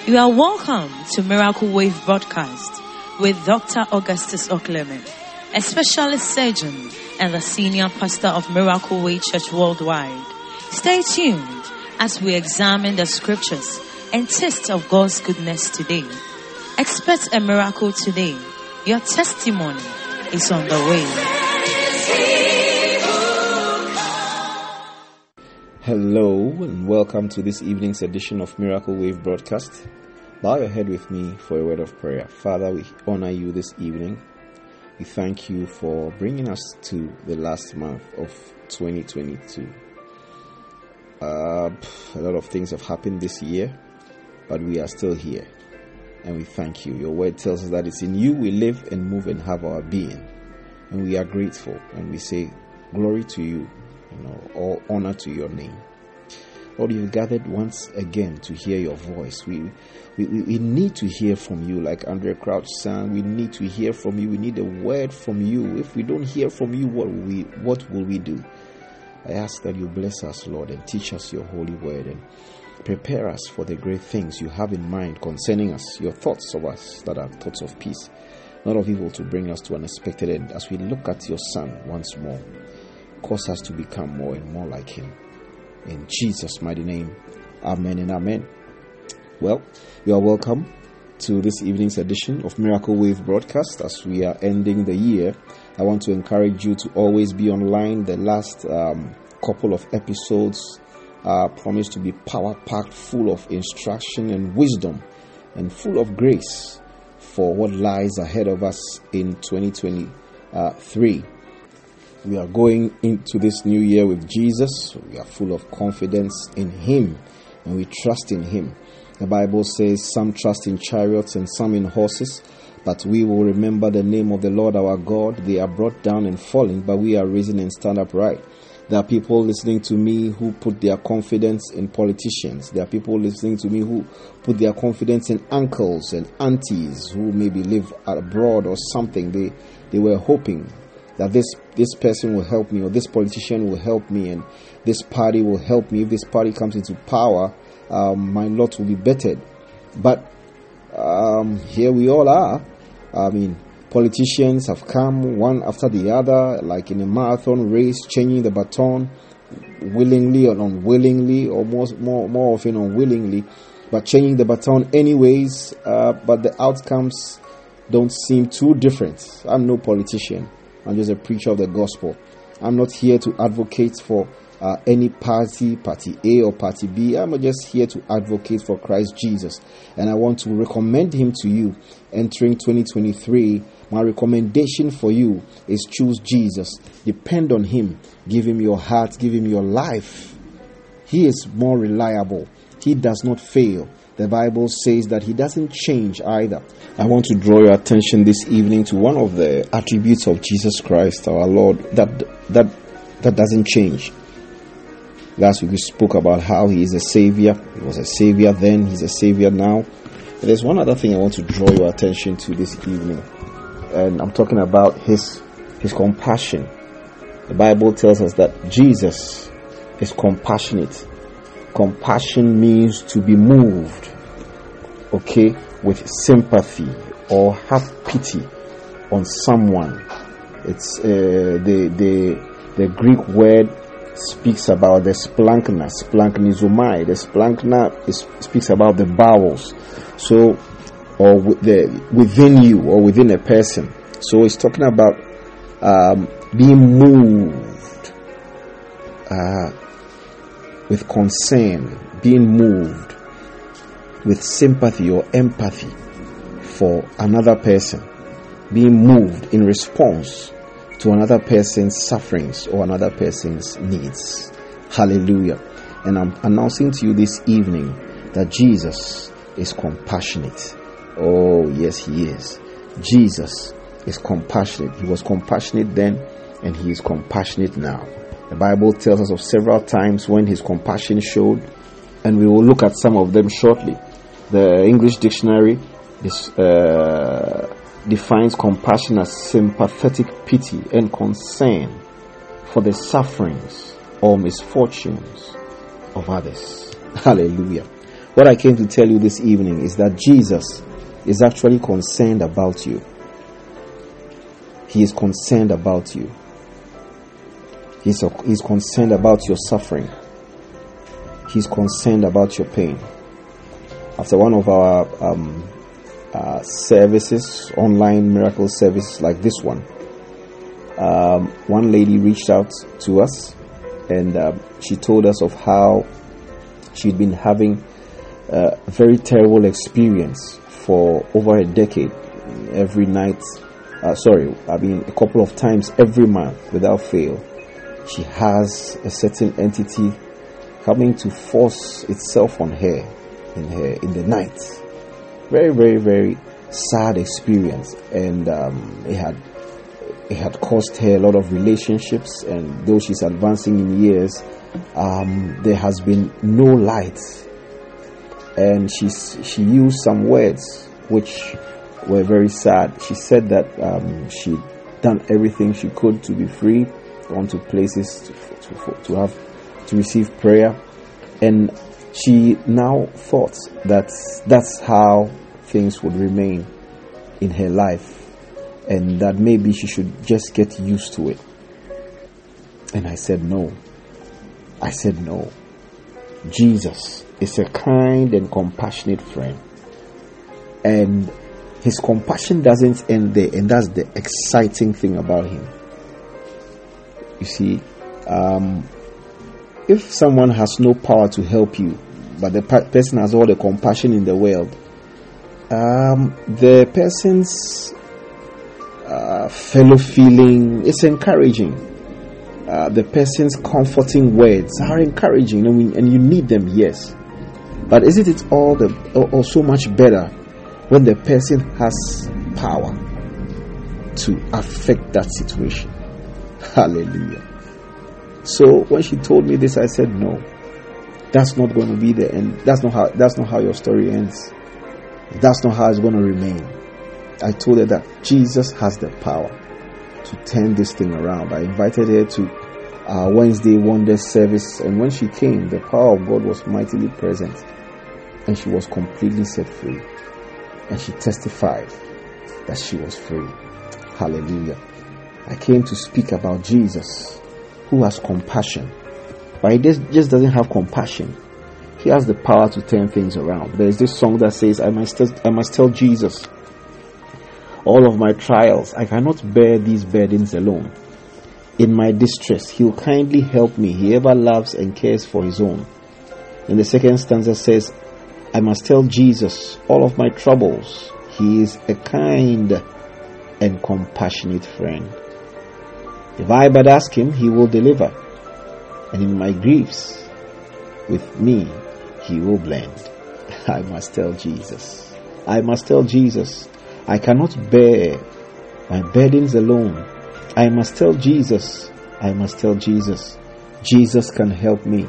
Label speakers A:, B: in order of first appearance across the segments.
A: You are welcome to Miracle Wave Broadcast with Dr. Augustus Oklemen, a specialist surgeon and the senior pastor of Miracle Way Church Worldwide. Stay tuned as we examine the scriptures and taste of God's goodness today. Expect a miracle today. Your testimony is on the way.
B: Hello and welcome to this evening's edition of Miracle Wave Broadcast. Bow your head with me for a word of prayer. Father, we honor you this evening. We thank you for bringing us to the last month of 2022. A lot of things have happened this year, but we are still here. And we thank you. Your word tells us that it's in you we live and move and have our being. And we are grateful. And we say, glory to you. All honor to your name. Lord, you've gathered once again to hear your voice. We need to hear from you, like Andrea Crouch sang. We need to hear from you. We need a word from you. If we don't hear from you, what will we do? I ask that you bless us, Lord, and teach us your holy word and prepare us for the great things you have in mind concerning us, your thoughts of us that are thoughts of peace, not of evil, to bring us to an expected end. As we look at your Son once more, cause us to become more and more like him. In Jesus' mighty name, amen and amen. Well, you are welcome to this evening's edition of Miracle Wave Broadcast. As we are ending the year, I want to encourage you to always be online. The last couple of episodes promise to be power-packed, full of instruction and wisdom, and full of grace for what lies ahead of us in 2023. We are going into this new year with Jesus. We are full of confidence in him, and we trust in him. The Bible says some trust in chariots and some in horses, but we will remember the name of the Lord our God. They are brought down and falling, but we are risen and stand upright. There are people listening to me who put their confidence in politicians. There are people listening to me who put their confidence in uncles and aunties who maybe live abroad or something. They were hoping that this person will help me, or this politician will help me, and this party will help me. If this party comes into power, my lot will be bettered. But here we all are. Politicians have come one after the other, like in a marathon race, changing the baton willingly or unwillingly, or more often unwillingly, but changing the baton anyways. But the outcomes don't seem too different. I'm no politician. I'm just a preacher of the gospel. I'm not here to advocate for any party A or party B. I'm just here to advocate for Christ Jesus. And I want to recommend him to you entering 2023. My recommendation for you is choose Jesus. Depend on him. Give him your heart. Give him your life. He is more reliable. He does not fail. The Bible says that he doesn't change either. I want to draw your attention this evening to one of the attributes of Jesus Christ, our Lord, that doesn't change. Last week we spoke about how he is a savior. He was a savior then, he's a savior now. But there's one other thing I want to draw your attention to this evening, and I'm talking about his compassion. The Bible tells us that Jesus is compassionate. Compassion means to be moved, with sympathy or have pity on someone. It's the Greek word speaks about the splankna, splanknizomai. The splankna speaks about the bowels, or within you or within a person. So it's talking about being moved with concern, being moved with sympathy or empathy for another person, being moved in response to another person's sufferings or another person's needs. Hallelujah. And I'm announcing to you this evening that Jesus is compassionate. Oh, yes, he is. Jesus is compassionate. He was compassionate then, and he is compassionate now. The Bible tells us of several times when his compassion showed, and we will look at some of them shortly. The English dictionary defines compassion as sympathetic pity and concern for the sufferings or misfortunes of others. Hallelujah. What I came to tell you this evening is that Jesus is actually concerned about you. He is concerned about you. He's concerned about your suffering. He's concerned about your pain. After one of our services, online miracle services like this one, one lady reached out to us, and she told us of how she'd been having a very terrible experience for over a decade. Every night, a couple of times every month without fail, she has a certain entity coming to force itself on her in the night. Very, very, very sad experience, and it had cost her a lot of relationships. And though she's advancing in years, there has been no light. And she used some words which were very sad. She said that she'd done everything she could to be free, gone to places to receive prayer, and she now thought that that's how things would remain in her life, and that maybe she should just get used to it. And I said no. Jesus is a kind and compassionate friend, and his compassion doesn't end there, and that's the exciting thing about him. You see, if someone has no power to help you, but the person has all the compassion in the world, the person's fellow feeling is encouraging. The person's comforting words are encouraging, and you need them, yes. But isn't it all so much better when the person has power to affect that situation? Hallelujah. So when she told me this, I said, no, that's not going to be the end. That's not how your story ends. That's not how it's going to remain. I told her that Jesus has the power to turn this thing around. I invited her to our Wednesday Wonder service, and when she came, the power of God was mightily present, and she was completely set free, and she testified that she was free. Hallelujah. I came to speak about Jesus, who has compassion, but he just doesn't have compassion. He has the power to turn things around. There is this song that says, I must tell Jesus all of my trials. I cannot bear these burdens alone. In my distress, he'll kindly help me. He ever loves and cares for his own. In the second stanza says, I must tell Jesus all of my troubles. He is a kind and compassionate friend. If I but ask him, he will deliver. And in my griefs, with me, he will blend. I must tell Jesus. I must tell Jesus. I cannot bear my burdens alone. I must tell Jesus. I must tell Jesus. Jesus can help me.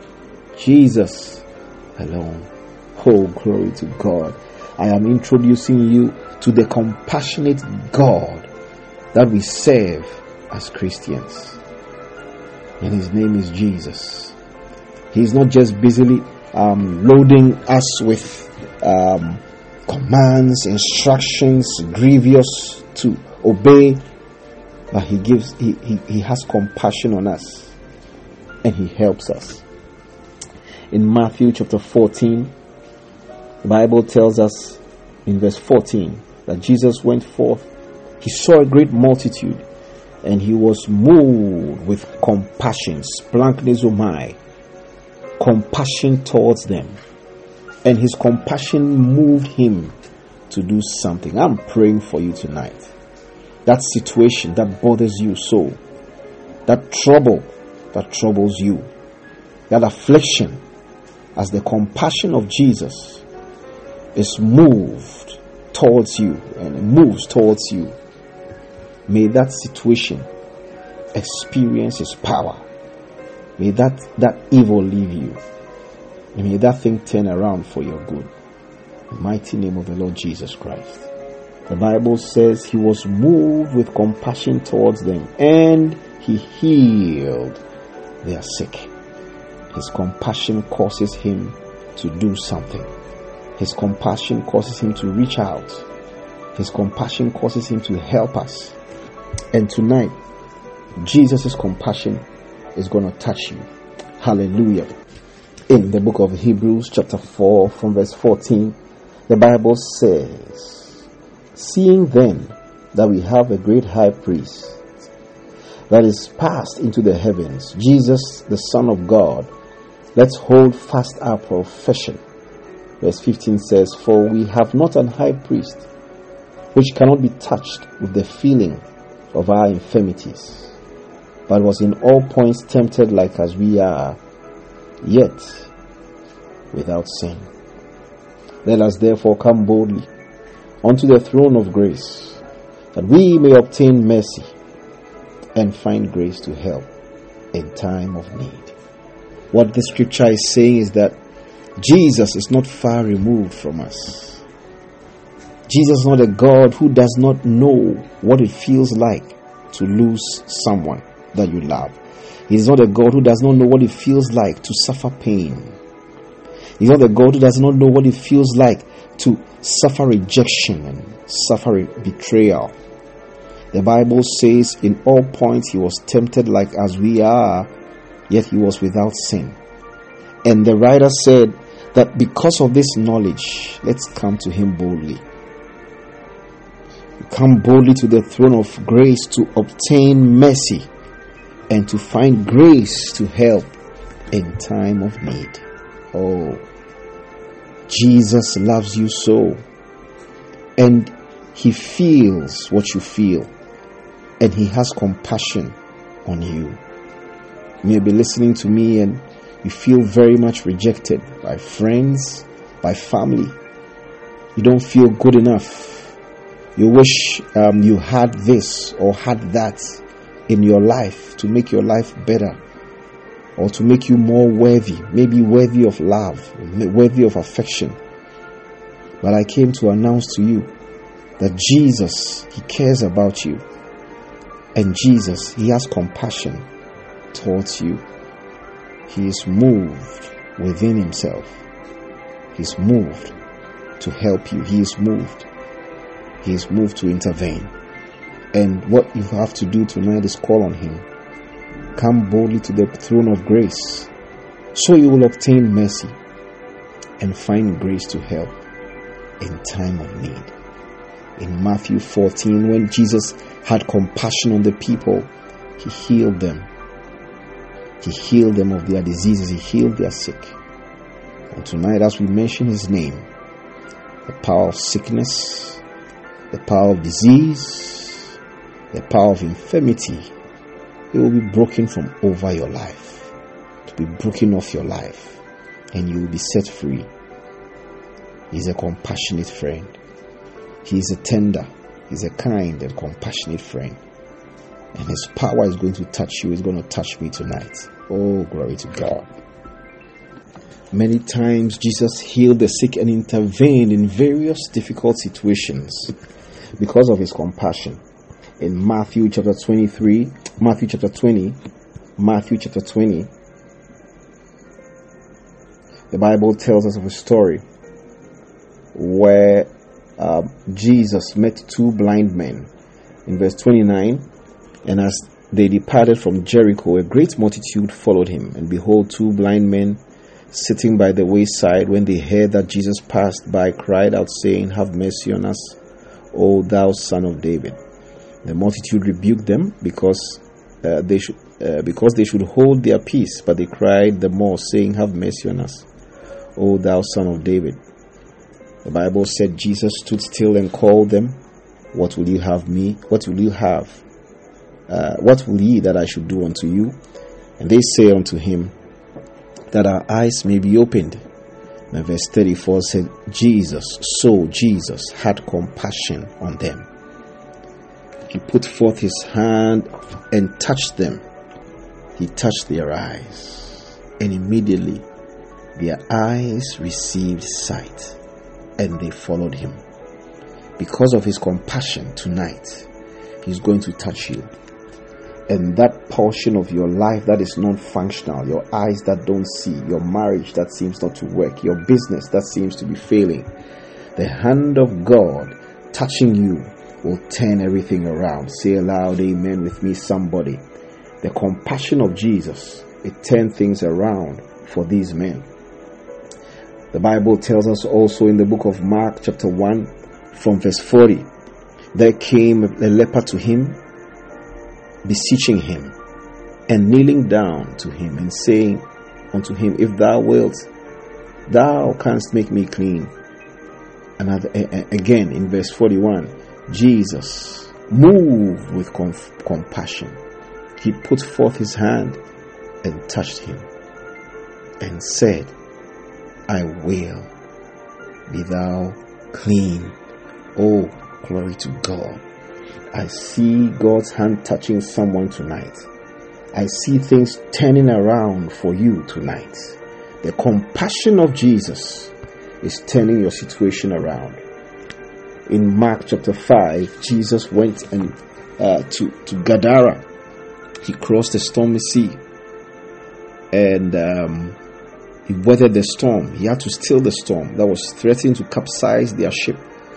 B: Jesus alone. Oh, glory to God. I am introducing you to the compassionate God that we serve as Christians. And his name is Jesus. He's not just busily loading us with commands, instructions, grievous to obey, but he has compassion on us, and he helps us. In Matthew chapter 14, the Bible tells us in verse 14 that Jesus went forth. He saw a great multitude, and he was moved with compassion, splanchnizomai, compassion towards them. And his compassion moved him to do something. I'm praying for you tonight. That situation that bothers you so, that trouble that troubles you, that affliction, as the compassion of Jesus is moved towards you and moves towards you, may that situation experience his power. May that evil leave you. And may that thing turn around for your good. In the mighty name of the Lord Jesus Christ. The Bible says he was moved with compassion towards them, and he healed their sick. His compassion causes him to do something. His compassion causes him to reach out. His compassion causes him to help us. And tonight, Jesus' compassion is going to touch you. Hallelujah. In the book of Hebrews chapter 4 from verse 14, the Bible says, "Seeing then that we have a great high priest that is passed into the heavens, Jesus, the Son of God, let's hold fast our profession." Verse 15 says, "For we have not an high priest which cannot be touched with the feeling of our infirmities, but was in all points tempted like as we are, yet without sin. Let us therefore come boldly unto the throne of grace, that we may obtain mercy and find grace to help in time of need." What the scripture is saying is that Jesus is not far removed from us. Jesus is not a God who does not know what it feels like to lose someone that you love. He is not a God who does not know what it feels like to suffer pain. He is not a God who does not know what it feels like to suffer rejection and suffer betrayal. The Bible says, "In all points he was tempted like as we are, yet he was without sin." And the writer said that because of this knowledge, let's come to him boldly. Come boldly to the throne of grace to obtain mercy and to find grace to help in time of need. Oh, Jesus loves you so, and he feels what you feel, and he has compassion on you. You may be listening to me and you feel very much rejected by friends, by family. You don't feel good enough. You wish you had this or had that in your life to make your life better, or to make you more worthy, maybe worthy of love, worthy of affection. But I came to announce to you that Jesus, he cares about you. And Jesus, he has compassion towards you. He is moved within himself. He's moved to help you. He is moved. He is moved to intervene. And what you have to do tonight is call on him. Come boldly to the throne of grace, so you will obtain mercy and find grace to help in time of need. In Matthew 14, when Jesus had compassion on the people, he healed them. He healed them of their diseases. He healed their sick. And tonight, as we mention his name, the power of sickness, the power of disease, the power of infirmity, it will be broken from over your life, to be broken off your life, and you will be set free. He is a compassionate friend. He is a tender, he is a kind and compassionate friend. And his power is going to touch you. It's going to touch me tonight. Oh, glory to God. Many times Jesus healed the sick and intervened in various difficult situations because of his compassion. In Matthew chapter 20, the Bible tells us of a story where Jesus met two blind men. In verse 29, "And as they departed from Jericho, a great multitude followed him. And behold, two blind men sitting by the wayside, when they heard that Jesus passed by, cried out, saying, Have mercy on us, O thou Son of David. The multitude rebuked them because they should hold their peace, but they cried the more, saying, Have mercy on us, O thou Son of David. The Bible said Jesus stood still and called them. What will you have me? What will you have? What will ye that I should do unto you? And they say unto him, that our eyes may be opened. And verse 34 said, Jesus had compassion on them. He put forth his hand and touched them. He touched their eyes, and immediately their eyes received sight, and they followed him. Because of his compassion tonight, he's going to touch you. And that portion of your life that is non-functional, your eyes that don't see, your marriage that seems not to work, your business that seems to be failing, the hand of God touching you will turn everything around. Say aloud, amen with me, somebody. The compassion of Jesus, it turned things around for these men. The Bible tells us also in the book of Mark chapter 1 from verse 40, there came a leper to him, beseeching him, and kneeling down to him, and saying unto him, if thou wilt, thou canst make me clean. Another again in verse 41, Jesus, moved with compassion, he put forth his hand and touched him, and said, I will, be thou clean. Oh, glory to God. I see God's hand touching someone tonight. I see things turning around for you tonight. The compassion of Jesus is turning your situation around. In Mark chapter 5, Jesus went and to Gadara. He crossed the stormy sea, and he weathered the storm. He had to still the storm that was threatening to capsize their ship.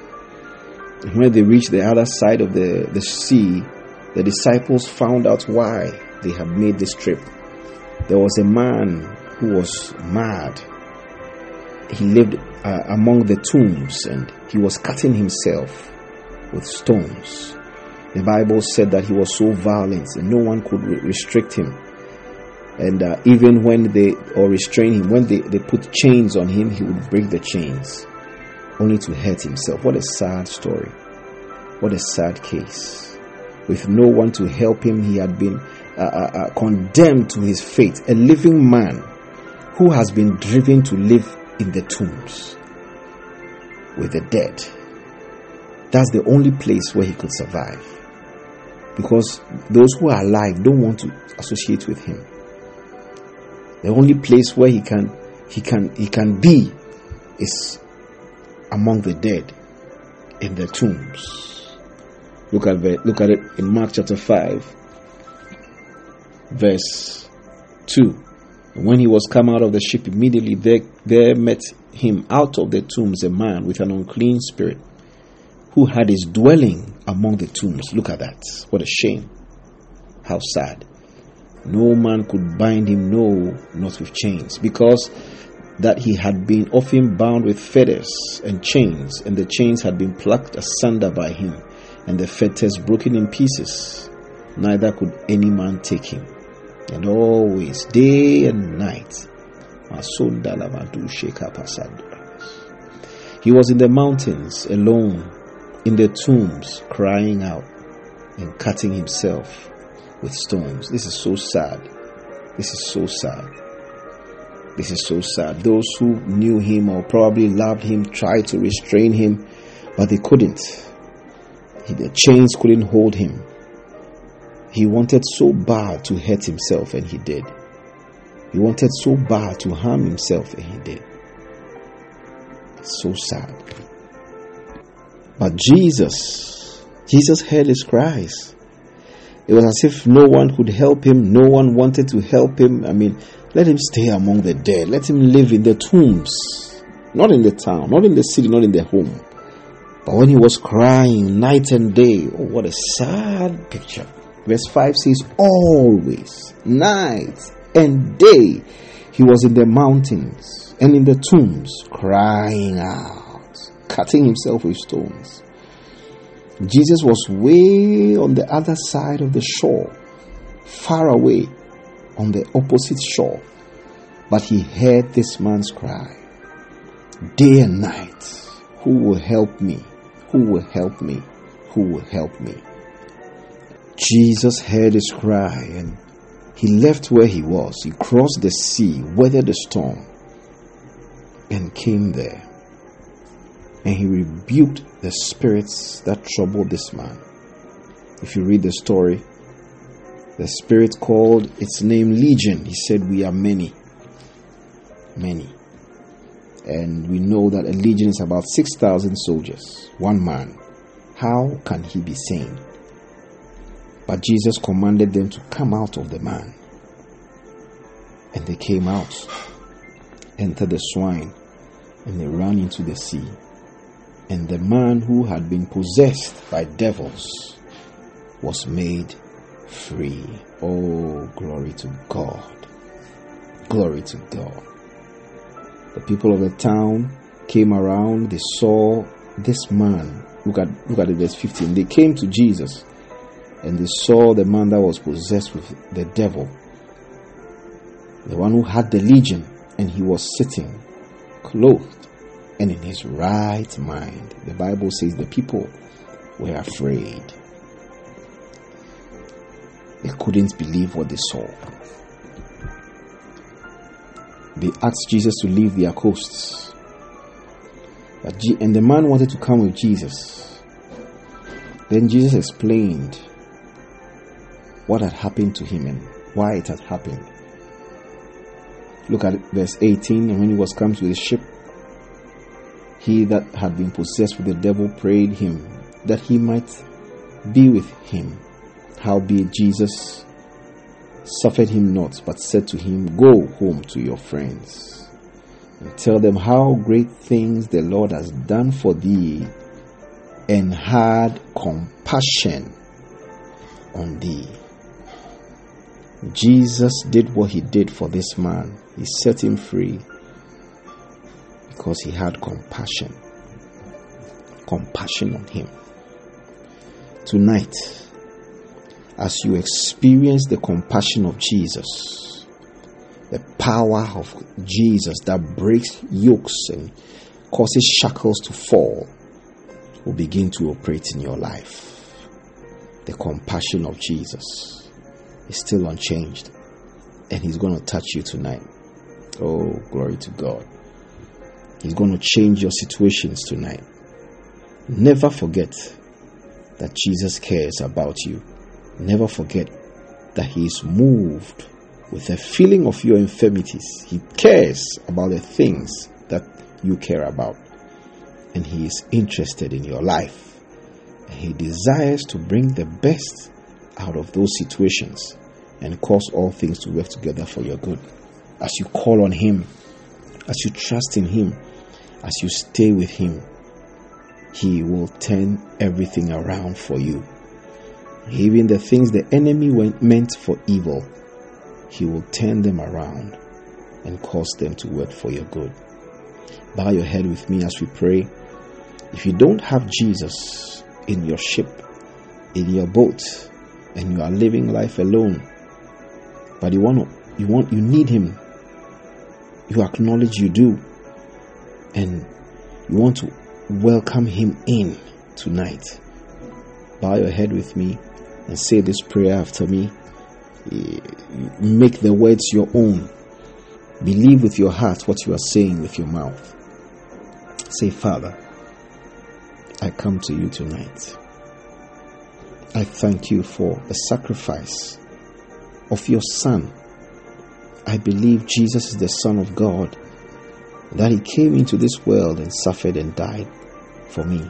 B: And when they reached the other side of the sea, the disciples found out why they had made this trip. There was a man who was mad. He lived among the tombs, and he was cutting himself with stones. The Bible said that he was so violent and no one could restrict him. And even when they restrain him, when they put chains on him, he would break the chains, only to hurt himself. What a sad story. What a sad case. With no one to help him, he had been condemned to his fate. A living man who has been driven to live in the tombs with the dead. That's the only place where he could survive, because those who are alive don't want to associate with him. The only place where he can be is among the dead in the tombs. Look at it in Mark chapter 5, verse 2. When he was come out of the ship, immediately there met him out of the tombs a man with an unclean spirit, who had his dwelling among the tombs. Look at that. What a shame. How sad. No man could bind him, no, not with chains, because that he had been often bound with fetters and chains, and the chains had been plucked asunder by him, and the fetters broken in pieces. Neither could any man take him. And always, day and night, he was in the mountains alone, in the tombs, crying out and cutting himself with stones. This is so sad. This is so sad. This is so sad. Those who knew him or probably loved him tried to restrain him, but they couldn't. The chains couldn't hold him. He wanted so bad to hurt himself, and he did. He wanted so bad to harm himself, and he did. So sad. But Jesus heard his cries. It was as if no one could help him. No one wanted to help him. I mean, let him stay among the dead. Let him live in the tombs. Not in the town, not in the city, not in the home. But when he was crying night and day, oh, what a sad picture. Verse 5 says, always, night and day, he was in the mountains and in the tombs, crying out, cutting himself with stones. Jesus was way on the other side of the shore, far away on the opposite shore, but he heard this man's cry, day and night, who will help me? Who will help me? Who will help me? Jesus heard his cry, and he left where he was. He crossed the sea, weathered the storm, and came there. And he rebuked the spirits that troubled this man. If you read the story, the spirit called its name Legion. He said, we are many. Many. And we know that a legion is about 6,000 soldiers. One man. How can he be sane? But Jesus commanded them to come out of the man. And they came out, entered the swine, and they ran into the sea. And the man who had been possessed by devils was made free. Oh, glory to God. Glory to God. The people of the town came around. They saw this man. Look at it, verse 15. They came to Jesus and they saw the man that was possessed with the devil, the one who had the legion, and he was sitting clothed and in his right mind. The Bible says the people were afraid. They couldn't believe what they saw. They asked Jesus to leave their coasts. And the man wanted to come with Jesus. Then Jesus explained what had happened to him and why it had happened. Look at verse 18. And when he was come to the ship, he that had been possessed with the devil prayed him that he might be with him. Howbeit Jesus suffered him not, but said to him, Go home to your friends, and tell them how great things the Lord has done for thee, and had compassion on thee. Jesus did what he did for this man. He set him free because he had compassion. Compassion on him. Tonight, as you experience the compassion of Jesus, the power of Jesus that breaks yokes and causes shackles to fall, will begin to operate in your life. The compassion of Jesus is still unchanged, and he's going to touch you tonight. Oh, glory to God. He's going to change your situations tonight. Never forget that Jesus cares about you. Never forget that he is moved with the feeling of your infirmities. He cares about the things that you care about. And he is interested in your life. And he desires to bring the best out of those situations and cause all things to work together for your good. As you call on him, as you trust in him, as you stay with him, he will turn everything around for you. Even the things the enemy meant for evil, he will turn them around and cause them to work for your good. Bow your head with me as we pray. If you don't have Jesus in your ship, in your boat, and you are living life alone, but you need him, you acknowledge you do, and you want to welcome him in tonight, bow your head with me and say this prayer after me. Make the words your own. Believe with your heart what you are saying with your mouth. Say, Father, I come to you tonight. I thank you for the sacrifice of your Son. I believe Jesus is the Son of God, that he came into this world and suffered and died for me,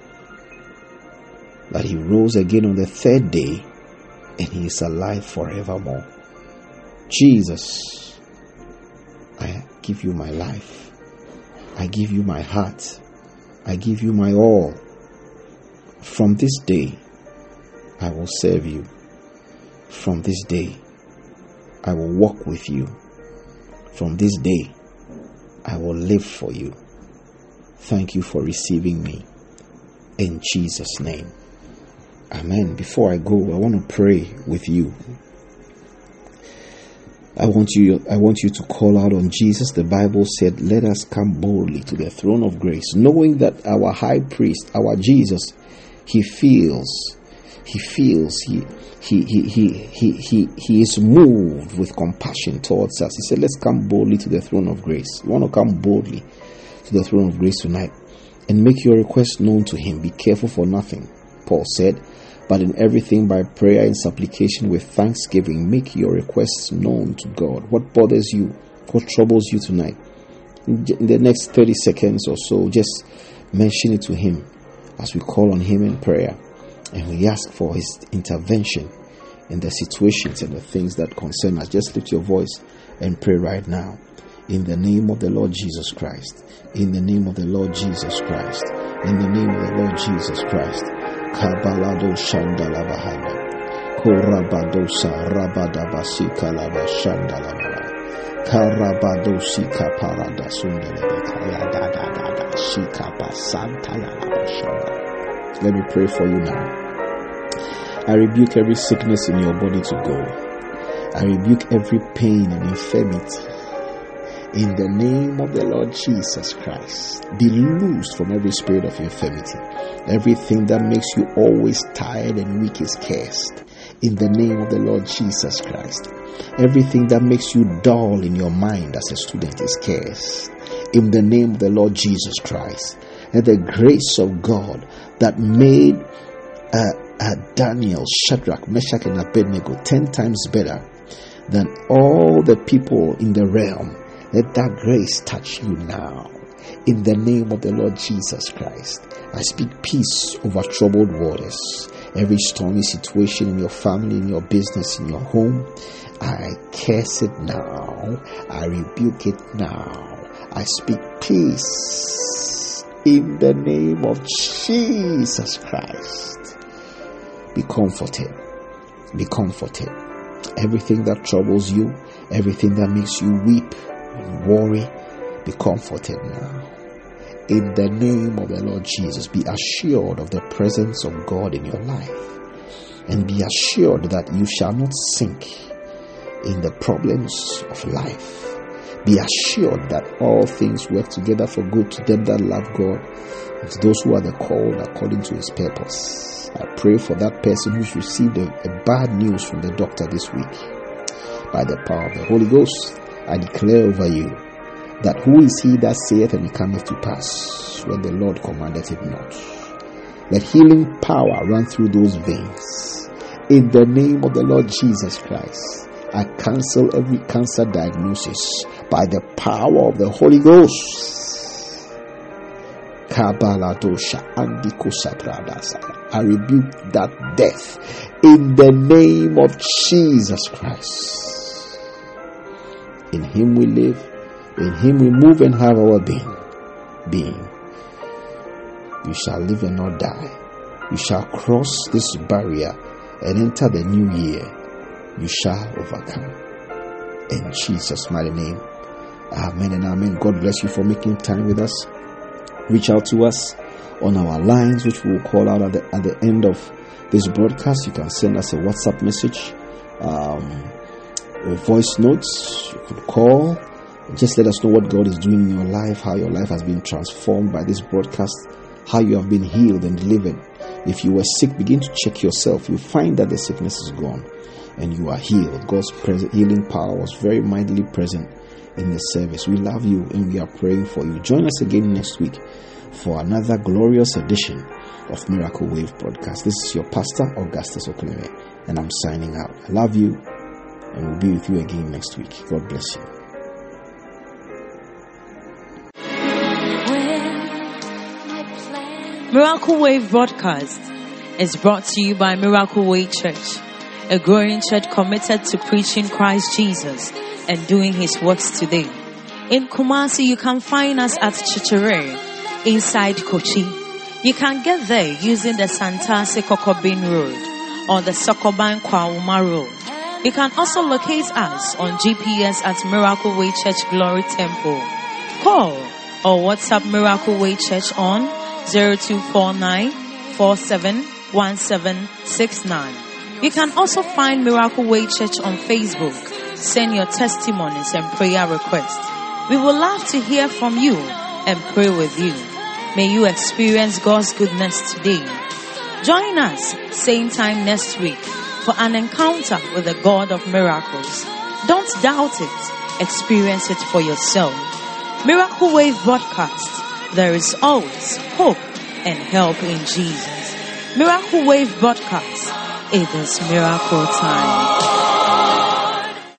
B: that he rose again on the third day and he is alive forevermore. Jesus, I give you my life. I give you my heart. I give you my all. From this day, I will serve you. From this day, I will walk with you. From this day, I will live for you. Thank you for receiving me. In Jesus' name. Amen. Before I go, I want to pray with you. I want you to call out on Jesus. The Bible said, let us come boldly to the throne of grace, knowing that our high priest, our Jesus, he is moved with compassion towards us. He said, let's come boldly to the throne of grace. You want to come boldly to the throne of grace tonight and make your request known to him. Be careful for nothing, Paul said, but in everything by prayer and supplication with thanksgiving, make your requests known to God. What bothers you? What troubles you tonight? In the next 30 seconds or so, just mention it to him as we call on him in prayer and we ask for his intervention in the situations and the things that concern us. Just lift your voice and pray right now. In the name of the Lord Jesus Christ. In the name of the Lord Jesus Christ. In the name of the Lord Jesus Christ. Kabalado Shandalabahana. Korabadosa Rabadabasi Kalaba Shandalababa. Karabadosi Kaparada Sundelebekaya Dada Shikapa Santalaba Shanda. Let me pray for you now. I rebuke every sickness in your body to go. I rebuke every pain and infirmity. In the name of the Lord Jesus Christ, be loosed from every spirit of infirmity. Everything that makes you always tired and weak is cursed. In the name of the Lord Jesus Christ. Everything that makes you dull in your mind as a student is cursed. In the name of the Lord Jesus Christ. And the grace of God that made Daniel, Shadrach, Meshach, and Abednego 10 times better than all the people in the realm. Let that grace touch you now. In the name of the Lord Jesus Christ, I speak peace over troubled waters. Every stormy situation in your family, in your business, in your home, I curse it now. I rebuke it now. I speak peace in the name of Jesus Christ. Be comforted. Be comforted. Everything that troubles you, everything that makes you weep and worry, be comforted now. In the name of the Lord Jesus, be assured of the presence of God in your life. And be assured that you shall not sink in the problems of life. Be assured that all things work together for good to them that love God and to those who are the called according to his purpose. I pray for that person who's received a bad news from the doctor this week. By the power of the Holy Ghost, I declare over you that who is he that saith and it cometh to pass when the Lord commanded it not? Let healing power run through those veins. In the name of the Lord Jesus Christ, I cancel every cancer diagnosis by the power of the Holy Ghost. I rebuke that death in the name of Jesus Christ. In him we live, in him we move and have our being. You shall live and not die. You shall cross this barrier and enter the new year. You shall overcome. In Jesus' mighty name. Amen and amen. God bless you for making time with us. Reach out to us on our lines, which we will call out at the end of this broadcast. You can send us a WhatsApp message, voice notes. You could call. Just let us know what God is doing in your life, how your life has been transformed by this broadcast, how you have been healed and delivered. If you were sick, begin to check yourself. You'll find that the sickness is gone and you are healed. God's healing power was very mightily present in the service. We love you and we are praying for you. Join us again next week for another glorious edition of Miracle Wave Broadcast. This is your pastor, Augustus Okleme, and I'm signing out. I love you and we'll be with you again next week. God bless you.
A: Miracle Wave Broadcast is brought to you by Miracle Way Church, a growing church committed to preaching Christ Jesus and doing his works today. In Kumasi, you can find us at Chichere, inside Kochi. You can get there using the Santase Kokobin Road or the Sokoban Kwauma Road. You can also locate us on GPS at Miracle Way Church Glory Temple. Call or WhatsApp Miracle Way Church on 0249-471769. You can also find Miracle Way Church on Facebook. Send your testimonies and prayer requests. We would love to hear from you and pray with you. May you experience God's goodness today. Join us same time next week for an encounter with the God of miracles. Don't doubt it. Experience it for yourself. Miracle Wave Broadcast. There is always hope and help in Jesus. Miracle Wave Broadcast. It is miracle time.